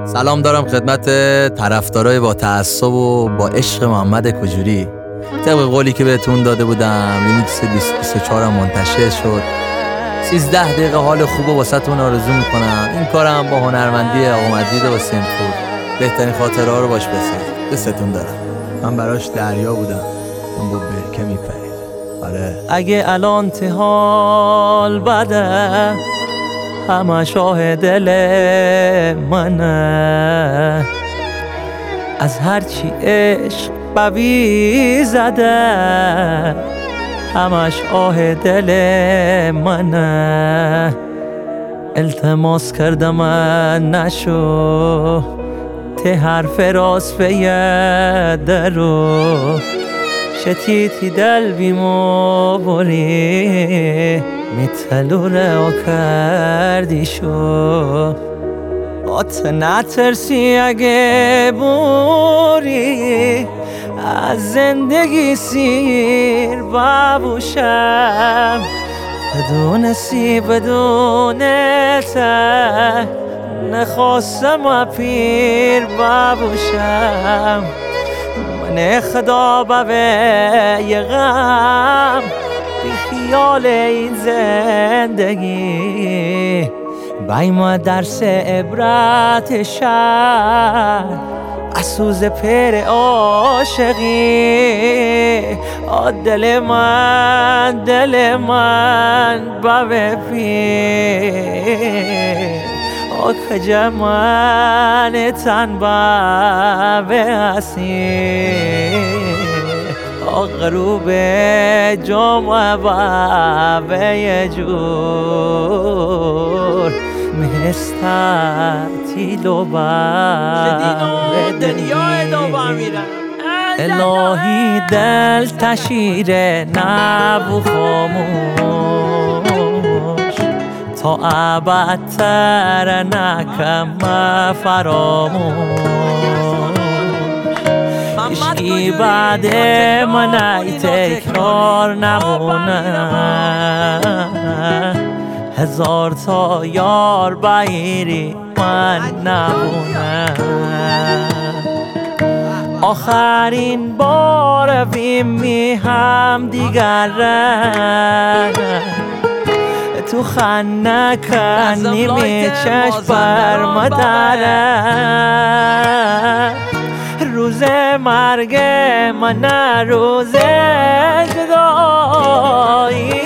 سلام دارم خدمت طرفدارای با تعصب و با عشق محمد کجوری. طبق قولی که بهتون داده بودم ریمیکس 2024 هم منتشر شد. 13 دقیقه حال خوب و واسهتون آرزو میکنم. این کارم با هنرمندی آقا مجید و سیمپور. بهترین خاطره ها رو باش بسازید. دستتون دارم. من براش دریا بودم، اون با برکه میپرید. آره اگه الان حال بده همه شاه دل منه، از هرچی عشق بوی زده همش آه دل منه. التماس کردم من نشو ته حرف راست درو شتیتی دل بیمو بوری میتلو رو کردی شو آت نترسی اگه بوری از زندگی سیر ببوشم بدونستی بدونته نخواستم پیر ببوشم من خدا به یه غم بی خیال این زندگی بایم درس عبرت شد از سوز پر عاشقی دل من به پیر کجا من تن به اسیر غروب جمعه به جور مستطیل و الهی دل تشیر نبو خاموش تا ابدتر نکم فراموش عشقی بعد من ای تکرار نمونه هزار تا یار بایری من نمونه آخرین بار بیم هم دیگر تو خنه کنی می چشم بر مدره روز مرگ من روز جدایی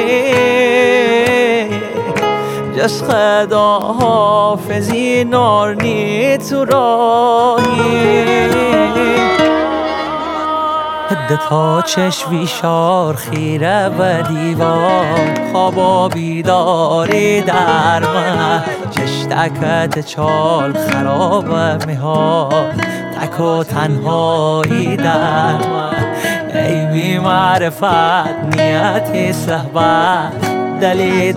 جس خدا حافظی نارنی تو راهی هده تا چشوی شار خیره و دیوار خوابا بیداری در من چشتکت چال خراب میها تک و تنهایی در من ای بی معرفت نیتی صحبت دلی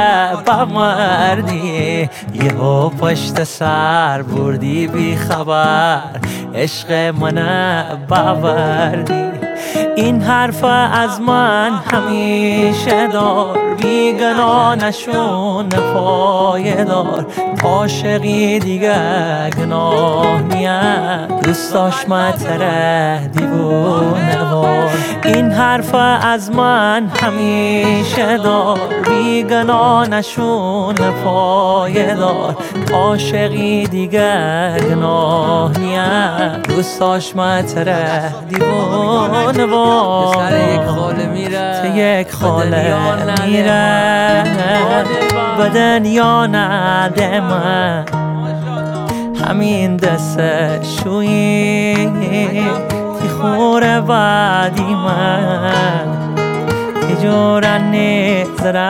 بمردی یهو پشت سر بردی بی خبر عشق من باوردی این حرف از من همیشه دار بیگناه نشون پایدار عاشقی دیگه گناه نیست دوست داشت متره دیوونه وار این حرف از من همیشه دار بیگناه نشون پایدار عاشقی دیگه گناه نیست دوست داشت متره دیوونه وار سر یک خاله میره یک خاله میره به دنیا نده من همین دست شویی تی خوره بعدی من تی جورنی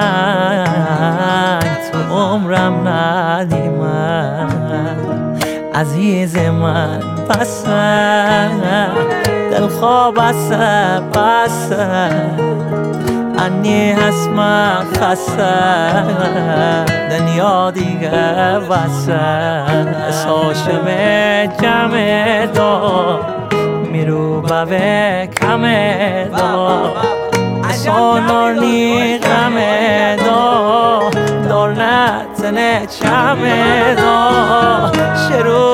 زرنگ تو عمرم ندی من عزیز من بسه دل خواب بسه انی هسما خسته دنیا دیگه بسه ساشم جمع دار میرو به کم دار سانارنی غم دار دار نتنه چم دار شروع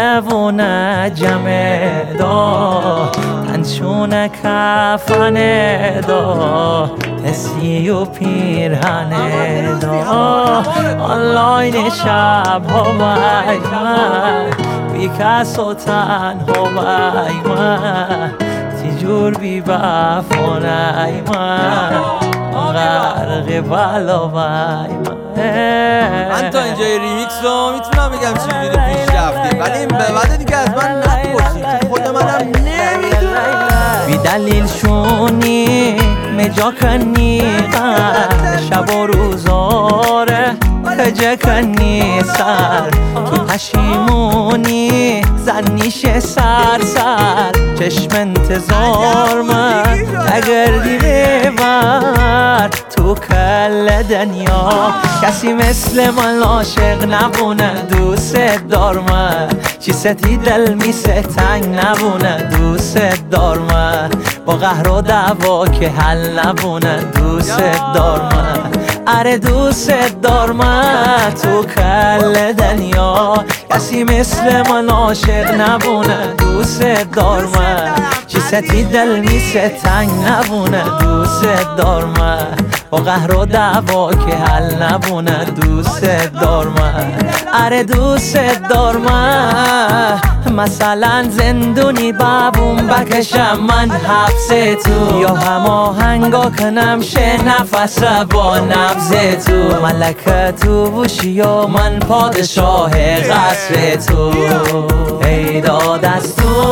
نبونه جمع دا تنشونه کفنه دا تسی و پیرهنه دا آنلاین شب ها بای من بی کس و تنها بای من تیجور بی بفانه من غرق بلا بای من تا اینجای ریمیکس رو میتونم بگم چجوری پیش رفتیم، ولی این به بعد دیگه از من نپرسید، خود منم نمیدونم. بی دلیل شونی مجا کنی شب و روزاره خجه کنی سر تو پشیمونی زنیش سر چشم انتظار من نگردی ببر تو کل دنیا کسی مثل من عاشق نبونه دوست دار من چی ستی دل میسه تنگ نبونه دوست دار من با قهر و دعوا که حل نبونه دوست دار من اره دوست دار من تو کل دنیا کسی مثل من عاشق نبونه دوست دار من چی ستی دل میسه تنگ نبونه دوست دار من با قهر و دعوا که حل نبونه دوست دار من اره دوست دار من مثلا زندونی بابون بکشم من حبس تو یا هماهنگا کنم شه نفس با نبض تو ملکه تو بوشی یا من پادشاه قصر تو ای داد از تو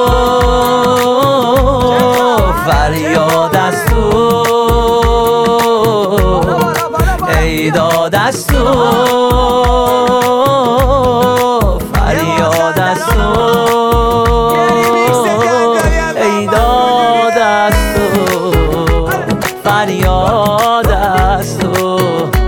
فریاد از تو ای داد از تو فریاد از تو ای داد از تو فریاد از تو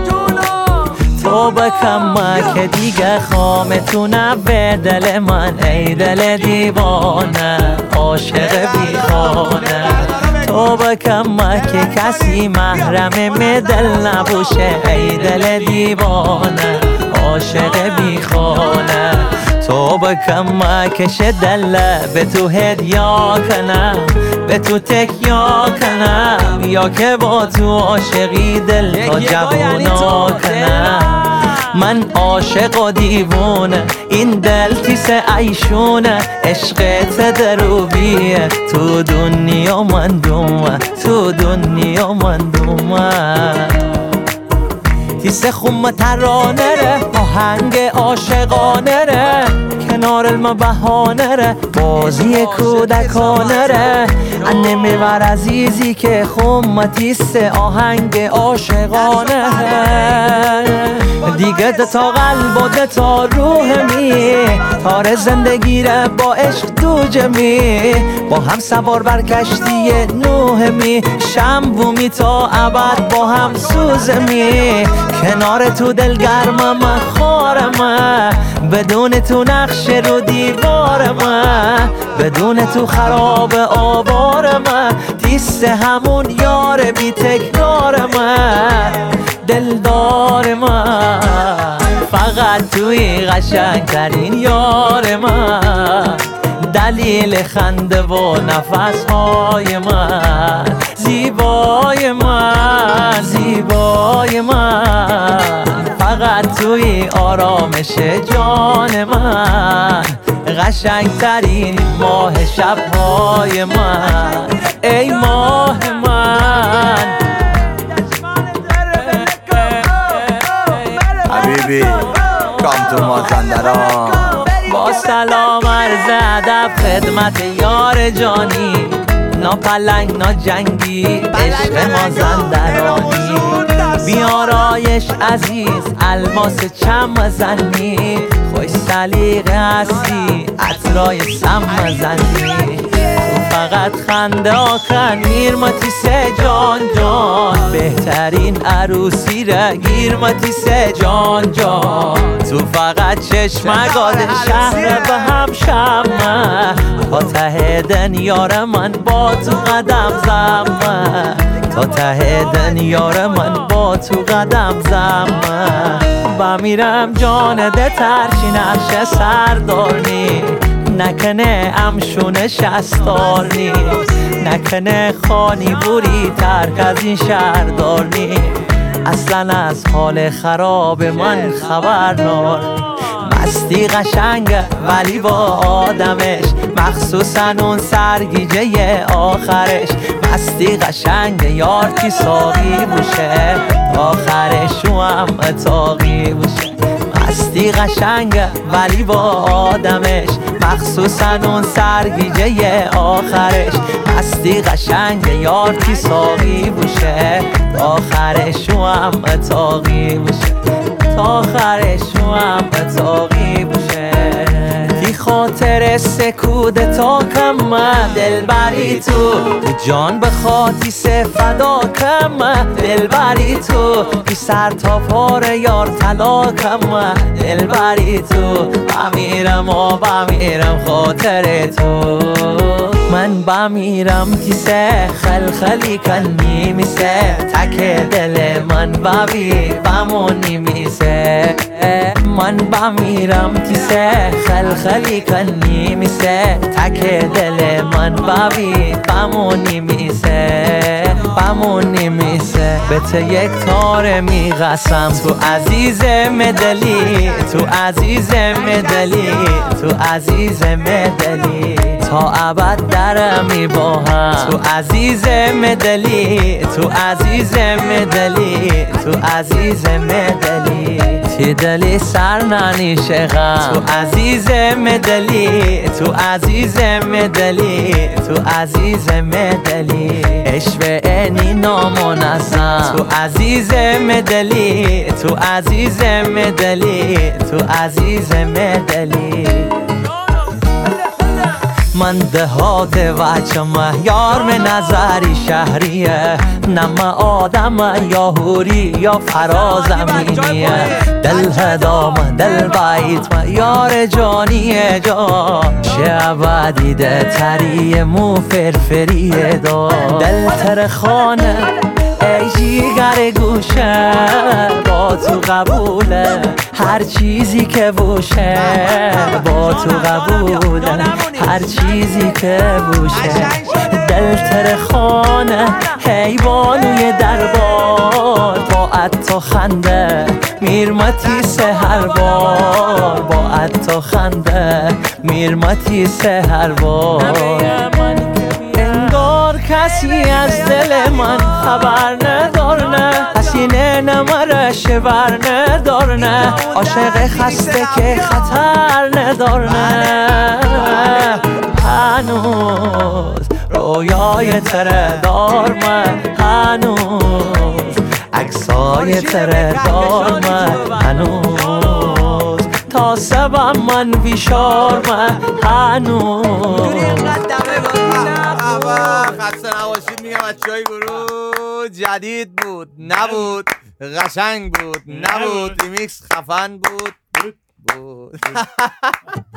تو بکم که دیگه خامتونه به دل من ای دل دیوانه عاشق بیخانه تو بکم که کسی محرم دل نبوشه ای دل دیوانه عاشق بیخانه تو بکم که شه دل به تو هدیا کنم به تو تکیا کنم یا که با تو عاشقی دل تا جوونا کنم من عاشق و دیوونه این دل تیس عیشونه عشقت دروبیه تو دنیا من دومه تو دنیا من دومه تیس خم ترانه ره آهنگ عاشقانه ره کنار الما بهانه ره بازی کودکانه ره انه میور عزیزی که خم تیس آهنگ عاشقانه دیگه تا قلب و تا روح می تار زندگی ره با عشق دو جمی با هم سوار بر کشتی نوح می شنبومی تا ابد با هم سوزمی کنار تو دلگرمم خارم بدون تو نقش رو دیوارم بدون تو خراب آوارم تیست همون یار بی تکرارم دلدار من فقط توی قشنگترین یار من دلیل خنده و نفسهای من زیبای من زیبای من فقط توی آرامش جان من قشنگترین ماه شبهای من ای ماه من حبیبی کام تو مازندران با سلام عرض ادب خدمت یار جانی نا پلنگ نا جنگی عشق مازندرانی بیارایش عزیز الماس چم زنی خوش سلیقه هستی عطرای سم زنی تو فقط خنده آخر میرماتی سه جان جان بهترین عروسی را گیرماتی سه جان جان تو فقط چشمگاد شهر به هم شمه تا ته دنیار من با تو قدم زمه تا ته دنیار من با تو قدم زمه بمیرم جان ده ترچی نقش سردارنی نکنه امشون شستارنی نکنه خانی بوری ترک از این شهردارنی اصلا از حال خراب من خبر نار مستی قشنگه ولی با آدمش مخصوصا اون سرگیجه آخرش مستی قشنگه یار کی ساقی بوشه آخرش او هم تاقی بوشه مستی قشنگه ولی با آدمش مخصوصا اون سرگیجه آخرش مستی قشنگه یار کی ساقی بوشه آخرش او هم تاقی بوشه آخرش او هم تاقی بوشه کی خاطر سکوده تا کم دل بری تو جان به خاطی فدا کم دل بری تو بی سر تا پاره یار طلا کم دل بری تو بمیرم و بمیرم خاطر تو من بمیرم کیسه خلخلی کنی میسه تک دل من ببی بمونی میسه من بمیرم کیسه خلخلی کنی میسه تک دل من ببی بمونی میسه بمونی میسه به تو یک تار میقسم تو عزیز مدلی تو عزیز مدلی تو عزیز مدلی تا ابد درمی با هم تو عزیز مدلی تو عزیز مدلی تو عزیز مدلی تی دلی سر ننیشه غم تو عزیز مدلی تو عزیز مدلی تو عزیز مدلی عشق اینی نامنظم تو عزیز مدلی تو عزیز مدلی تو عزیز مدلی من دهات وچم یار من نظری شهریه نم آدم یا هوری یا فرازمینیه دل هدام دل بیت یار جانیه جان شعب دیده تری مو فرفریه دا دل ترخانه ای جیگر گوشه با تو قبوله هر چیزی که بوشه با تو قبوله هر چیزی که بوشه دل ترخانه حیوانوی دربار با تو خنده میرمتی سهر بار با تو خنده میرمتی سهر بار انگار کسی از دل من خبر ندارنه حسینه نمرش بر ندارنه عاشق خسته که خطر ندارنه هنوز رویای تره دار من هنوز عکسای تره دار من هنوز تا سبم من بیشار من هنوز خسته نباشید میگم بچه‌های گروه جدید بود نبود قشنگ بود نبود ریمیکس خفن بود